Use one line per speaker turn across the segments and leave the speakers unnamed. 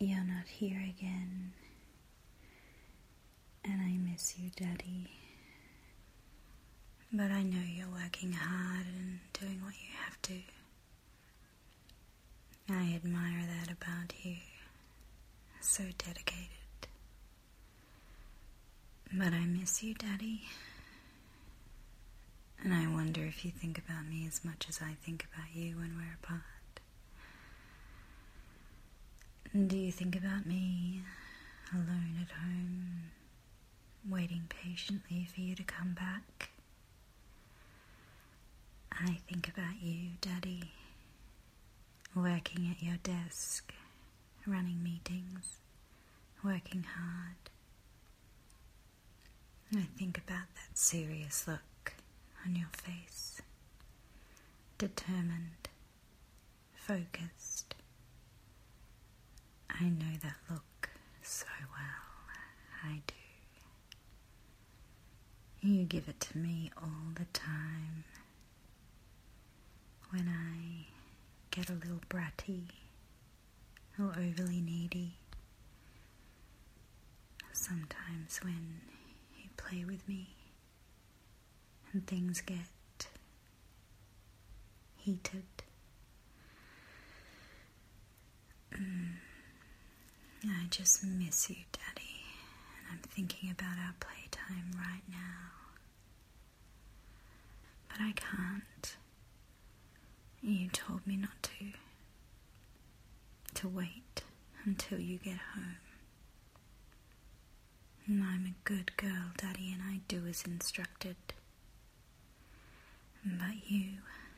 you're not here again, and I miss you, Daddy. But I know you're working hard and doing what you have to. I admire that about you. So dedicated. But I miss you, Daddy. And I wonder if you think about me as much as I think about you when we're apart. Do you think about me alone at home, waiting patiently for you to come back? I think about you, Daddy, working at your desk, running meetings, working hard. I think about that serious look on your face, determined, focused. I know that look so well, I do. You give it to me all the time. When I get a little bratty or overly needy, sometimes when you play with me and things get heated, I just miss you, Daddy, and I'm thinking about our playtime right now. But I can't. You told me not to wait until you get home. And I'm a good girl, Daddy, and I do as instructed. But you,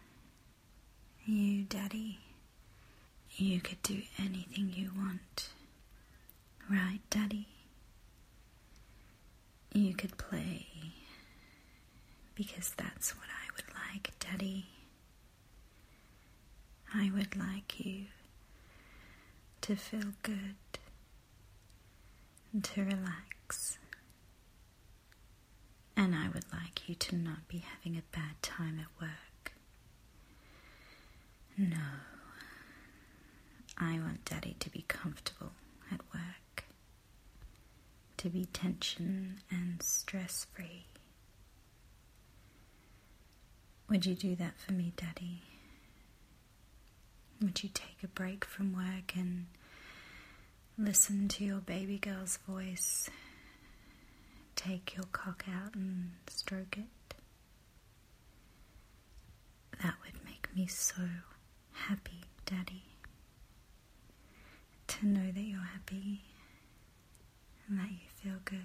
Daddy, you could do anything you want. Right, Daddy? You could play, because that's what I would like, Daddy. I would like you to feel good and to relax. And I would like you to not be having a bad time at work. No. I want Daddy to be comfortable at work, to be tension and stress-free. Would you do that for me, Daddy? Would you take a break from work and listen to your baby girl's voice? Take your cock out and stroke it? That would make me so happy, Daddy. To know that you're happy and that you feel good.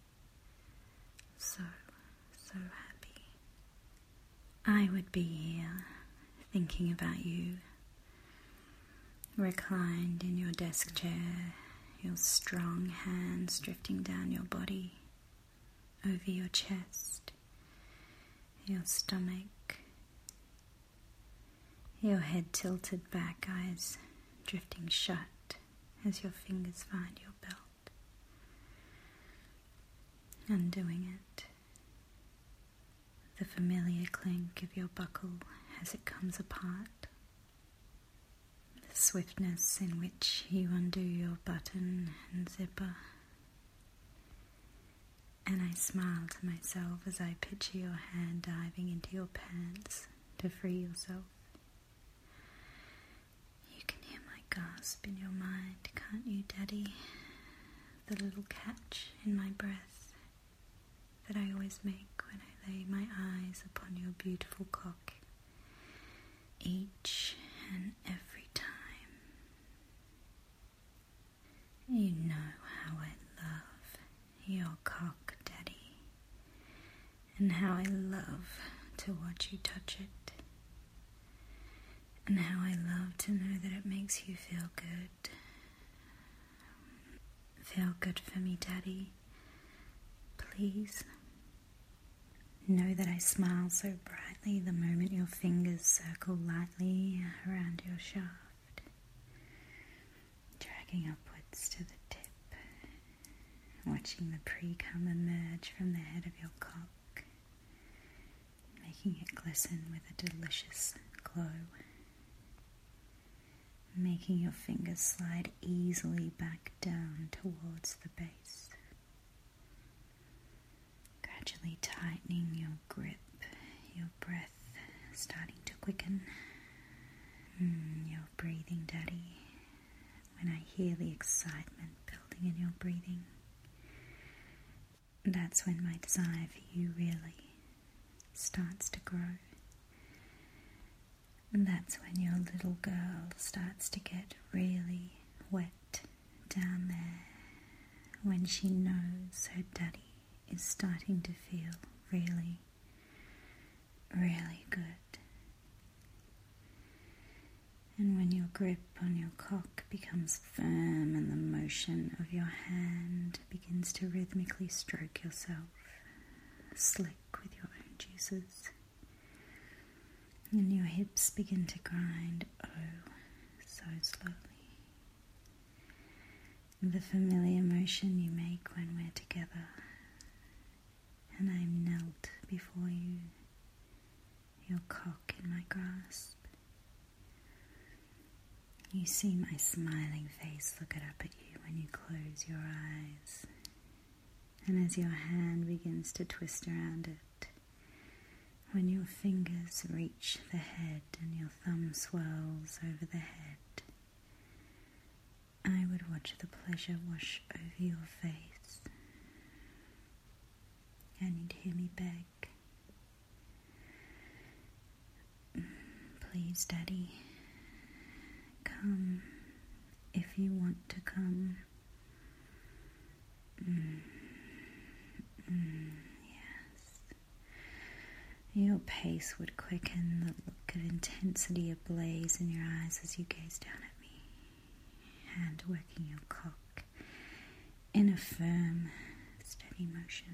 So happy. I would be here thinking about you, reclined in your desk chair, your strong hands drifting down your body, over your chest, your stomach, your head tilted back, eyes drifting shut as your fingers find your belt, undoing it, the familiar clink of your buckle as it comes apart, the swiftness in which you undo your button and zipper. And I smile to myself as I picture your hand diving into your pants to free yourself. You can hear my gasp in your mind, can't you, Daddy? The little catch in my breath that I always make when I lay my eyes upon your beautiful cock, each and every time. You know how I love your cock, Daddy, and how I love to watch you touch it, and how I love to know that it makes you feel good. Feel good for me, Daddy. Please. Know that I smile so brightly the moment your fingers circle lightly around your shaft, dragging upwards to the tip, watching the pre-cum emerge from the head of your cock, making it glisten with a delicious glow. making your fingers slide easily back down towards the base. Gradually tightening your grip, your breath starting to quicken. You're breathing, Daddy. When I hear the excitement building in your breathing, that's when my desire for you really starts to grow. And that's when your little girl starts to get really wet down there, when she knows her daddy is starting to feel really, really good. And when your grip on your cock becomes firm and the motion of your hand begins to rhythmically stroke yourself, slick with your own juices, and your hips begin to grind, oh, so slowly. The familiar motion you make when we're together, and I'm knelt before you, your cock in my grasp. You see my smiling face looking up at you when you close your eyes, and as your hand begins to twist around it, when your fingers reach the head and your thumb swirls over the head, I would watch the pleasure wash over your face, and you'd hear me beg, please, Daddy, come if you want to come. Yes. Your pace would quicken, the look of intensity ablaze in your eyes as you gaze down at me, hand working your cock in a firm, steady motion.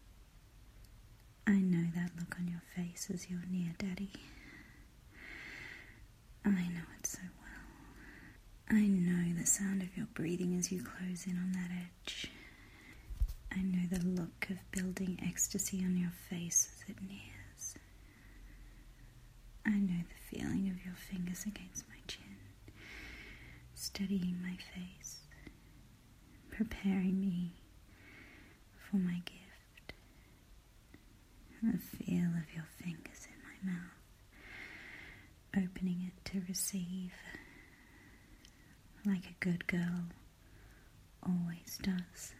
I know that look on your face as you're near, Daddy. I know it so well. I know the sound of your breathing as you close in on that edge. I know the look of building ecstasy on your face as it nears. I know the feeling of your fingers against my chin, steadying my face, preparing me for my gift. The feel of your fingers in my mouth, opening it to receive, like a good girl always does.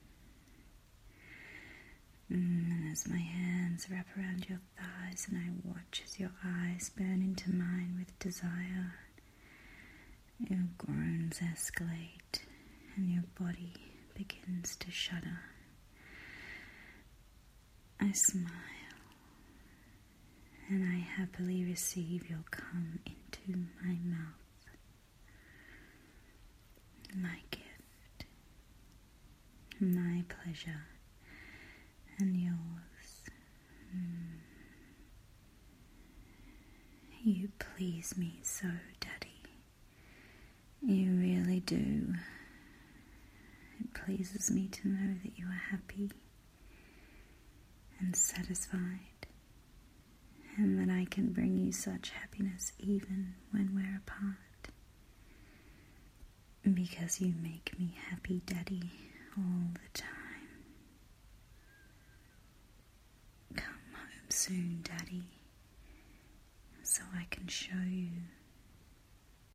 And as my hands wrap around your thighs and I watch as your eyes burn into mine with desire, your groans escalate and your body begins to shudder. I smile and I happily receive your cum into my mouth. My gift, my pleasure, and yours. You please me so, Daddy. You really do. It pleases me to know that you are happy and satisfied, and that I can bring you such happiness even when we're apart. Because you make me happy, Daddy, all the time. Come home soon, Daddy, so I can show you